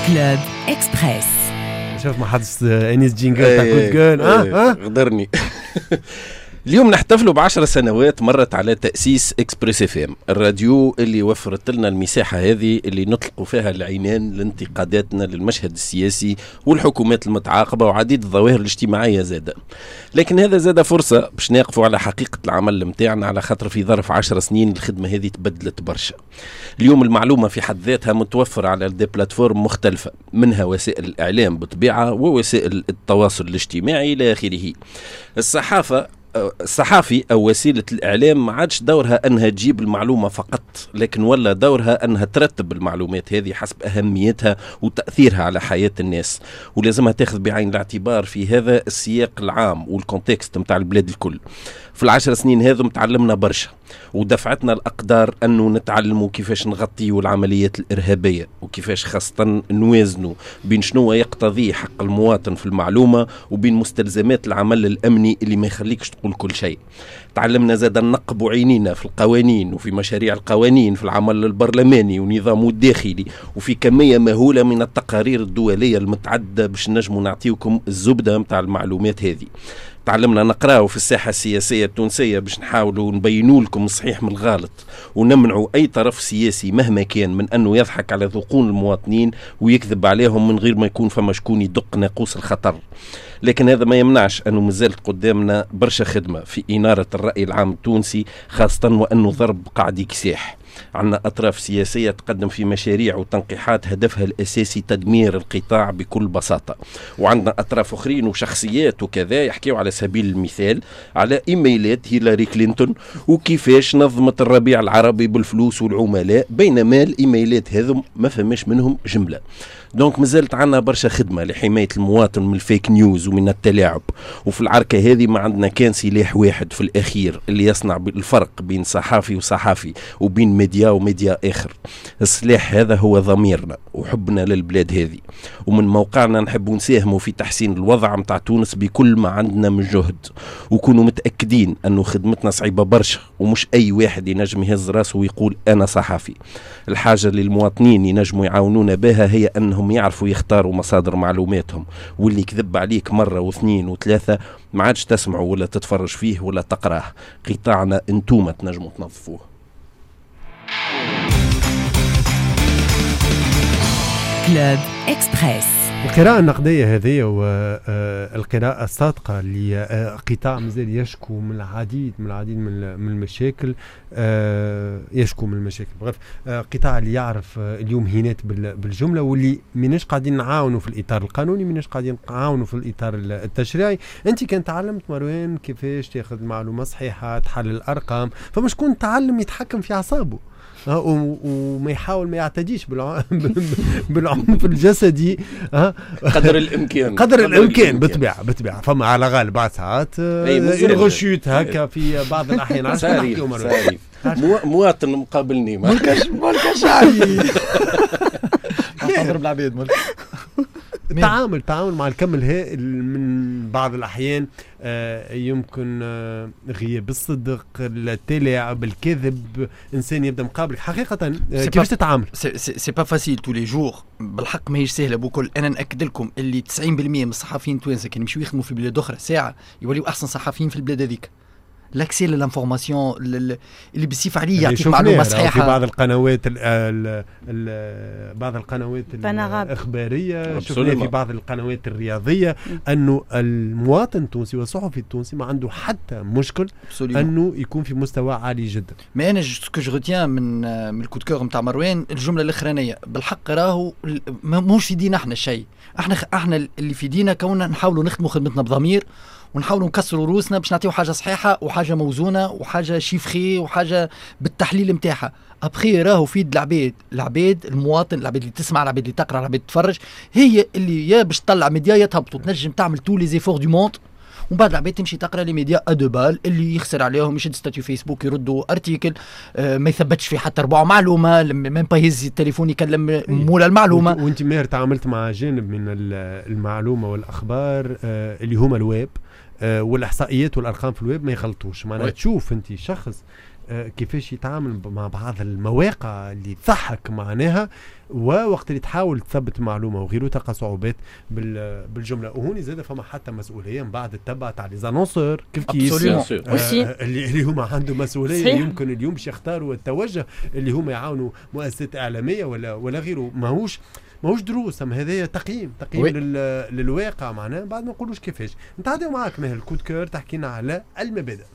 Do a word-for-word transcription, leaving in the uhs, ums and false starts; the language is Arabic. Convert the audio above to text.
كلوب إكسبريس. شوف ما حدث انيس جينجل تاع كود جون اه اه غدرني. اليوم نحتفلوا بعشر سنوات مرت على تأسيس إكسبريس اف ام، الراديو اللي وفرت لنا المساحة هذه اللي نطلقوا فيها العينان لانتقاداتنا للمشهد السياسي والحكومات المتعاقبة وعديد الظواهر الاجتماعية زادة. لكن هذا زاد فرصة باش نقفوا على حقيقة العمل متاعنا، على خاطر في ظرف عشر سنين الخدمة هذه تبدلت برشا. اليوم المعلومة في حد ذاتها متوفرة على دي بلاتفورم مختلفة، منها وسائل الإعلام بطبيعة ووسائل التواصل الاجتماعي إلى آخره. الصحافة الصحافي أو وسيلة الإعلام ما عادش دورها أنها تجيب المعلومة فقط، لكن ولا دورها أنها ترتب المعلومات هذه حسب أهميتها وتأثيرها على حياة الناس، ولازمها تاخذ بعين الاعتبار في هذا السياق العام والكونتكست متاع البلاد الكل. في العشر سنين هذو تعلمنا برشا، ودفعتنا الأقدار أنه نتعلموا كيفاش نغطيوا العمليات الإرهابية، وكيفاش خاصة نوازنوا بين شنو يقتضيه حق المواطن في المعلومة وبين مستلزمات العمل الأمني اللي ما يخليكش تقول كل شيء. تعلمنا زاد نقب عينينا في القوانين وفي مشاريع القوانين، في العمل البرلماني ونظامه الداخلي، وفي كمية مهولة من التقارير الدولية المتعددة باش نجموا نعطيكم الزبدة متاع المعلومات هذه. تعلمنا نقرأه في الساحة السياسية التونسية باش نحاولوا نبينوا لكم الصحيح من الغلط، ونمنعوا أي طرف سياسي مهما كان من أنه يضحك على ذقون المواطنين ويكذب عليهم من غير ما يكون فما شكون يدق ناقوس الخطر. لكن هذا ما يمنعش أنه مازالت قدامنا برشا خدمة في إنارة الرأي العام التونسي، خاصة وأنه ضرب قاعد يكساح. عندنا أطراف سياسية تقدم في مشاريع وتنقيحات هدفها الأساسي تدمير القطاع بكل بساطة، وعندنا أطراف أخرين وشخصيات وكذا يحكيوا على سبيل المثال على إيميلات هيلاري كلينتون وكيفاش نظمت الربيع العربي بالفلوس والعملاء، بينما الإيميلات هذم ما فهمش منهم جملة. دونك مازالت عنا برشا خدمة لحماية المواطن من الفيك نيوز ومن التلاعب، وفي العركة هذه ما عندنا كان سلاح واحد في الأخير اللي يصنع الفرق بين صحافي وصحافي وبين ميديا وميديا آخر. السلاح هذا هو ضميرنا وحبنا للبلاد هذه، ومن موقعنا نحب نساهموا في تحسين الوضع متاع تونس بكل ما عندنا من جهد، وكونوا متأكدين أنه خدمتنا صعيبة برشا ومش أي واحد ينجم يهز راسه ويقول أنا صحافي. الحاجة للمواطنين ينجموا يعاونونا بها هي أنهم يعرفوا يختاروا مصادر معلوماتهم، واللي كذب عليك مرة واثنين وثلاثة ما عادش تسمعوا ولا تتفرج فيه ولا تقراه. قطاعنا انتوما تنجموا تنظفوه. كلوب إكسبريس. القراءة النقدية هذه والقراءة الصادقة لقطاع مازال يشكو من العديد من العديد من المشاكل، يشكو من المشاكل بغير قطاع اللي يعرف اليوم هينات بالجملة، واللي مناش قاعدين نعاونوا في الإطار القانوني، مناش قاعدين نعاونوا في الإطار التشريعي. أنت كان تعلمت مروان كيفاش تاخذ معلومة صحيحة، تحلل الأرقام، فمش كون تعلم يتحكم في أعصابه وما يحاول ما يعتديش بالعنف الجسدي قدر الامكان قدر الامكان بطبيعه بطبيعه فما على غالب بعض ساعات الغشوت هكا في بعض الاحيان. ساري مواطن مقابلني ما كاش ما كاش علي نضرب العباد مالك. التعامل تعامل مع الكم الهائل من بعض الأحيان آه يمكن آه غياب الصدق، التلاعب، الكذب. إنسان يبدأ مقابلك حقيقة آه كيفاش تتعامل؟ سي با فاسيل تو لي جور، بالحق ماهيش سهلة بكل. أنا نأكد لكم اللي تسعين بالمئة من الصحفيين التوانسة كانوا يمشوا يخدموا في بلاد أخرى ساعة يوليوا أحسن صحفيين في البلاد هذيك. لاكسي للانفورماسيون اللي بصفه عليه يعطيك معلومه صحيحه. في بعض القنوات ال ال ال بعض القنوات الاخباريه، شفنا في بعض القنوات الرياضيه انه المواطن التونسي والصحفي التونسي ما عنده حتى مشكل Absolument. انه يكون في مستوى عالي جدا. ما انا سكو جو ريتيان من من الكود كور نتاع مروان الجمله الاخرانيه، بالحق راهو مش في دينا احنا شيء، احنا احنا اللي في دينا كوننا نحاولوا نخدموا خدمتنا بضمير، ونحاولوا نكسروا روسنا باش نعطيو حاجه صحيحه وحاجه موزونه وحاجه شيفخي وحاجه بالتحليل نتاعها. ابخي راهو في العباد العباد المواطن، العباد اللي تسمع، العباد اللي تقرا، العباد اللي تتفرج، هي اللي يا باش تطلع ميديا يا تهبطوا. تنجم تعمل تو لي زيفور دو موند، ومن بعد العباد تمشي تقرا لي ميديا ادوبال اللي يخسر عليهم، يشد ستاتيو فيسبوك يردوا ارتيكل آه ما يثبتش فيه حتى ربع معلومه، ميم با يهز التليفون يكلم مولا المعلومه. وانت ماهر تعاملت مع جانب من المعلومه والاخبار آه اللي هما الويب آه والاحصائيات والارقام في الويب ما يغلطوش. معناها تشوف انت شخص كيفاش يتعامل مع بعض المواقع اللي تضحك معناها، ووقت اللي تحاول تثبت معلومه وغيره تلقى صعوبات بالجمله. وهوني زاد فما حتى مسؤوليه من بعد التبع تاع لي زانونسور كيف كيف اللي اللي هما عنده مسؤوليه صحيح. يمكن اليوم باش يختاروا التوجه اللي هما يعاونوا مؤسسات اعلاميه ولا ولا غيره. ماهوش ماهوش دروس، اما هذايا تقييم تقييم لل... للواقع معناه. بعد ما نقولوش كيفاش نتعداو معاك ماهر الكود كور تحكينا على المبادئ.